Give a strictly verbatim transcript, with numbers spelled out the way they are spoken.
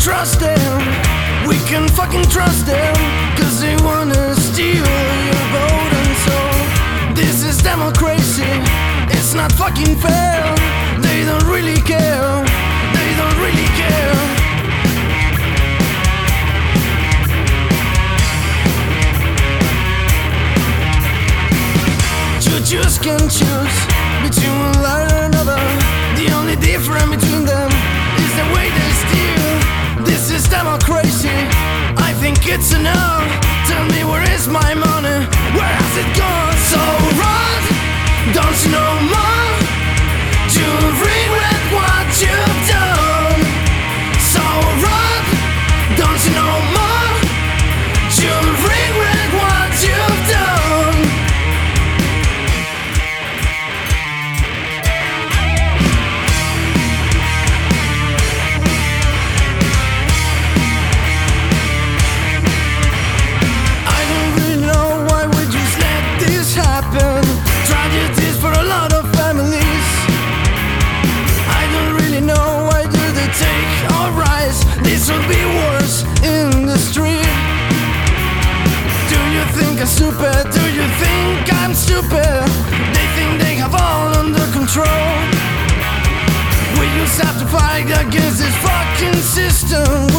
trust them. We can fucking trust them, cause they wanna steal your vote and soul. This is democracy, it's not fucking fair. They don't really care, they don't really care. You just can choose between one light and another. The only difference between them is the way they steal. This is democracy, I think it's enough. Tell me, where is my money? Where has it gone? So run, don't you know more? You regret what you've done. So run, don't you know more? You regret what you've done. Tragedies for a lot of families. I don't really know why do they take our rise. This will be worse in the street. Do you think I'm stupid? Do you think I'm stupid? They think they have all under control. We just have to fight against this fucking system.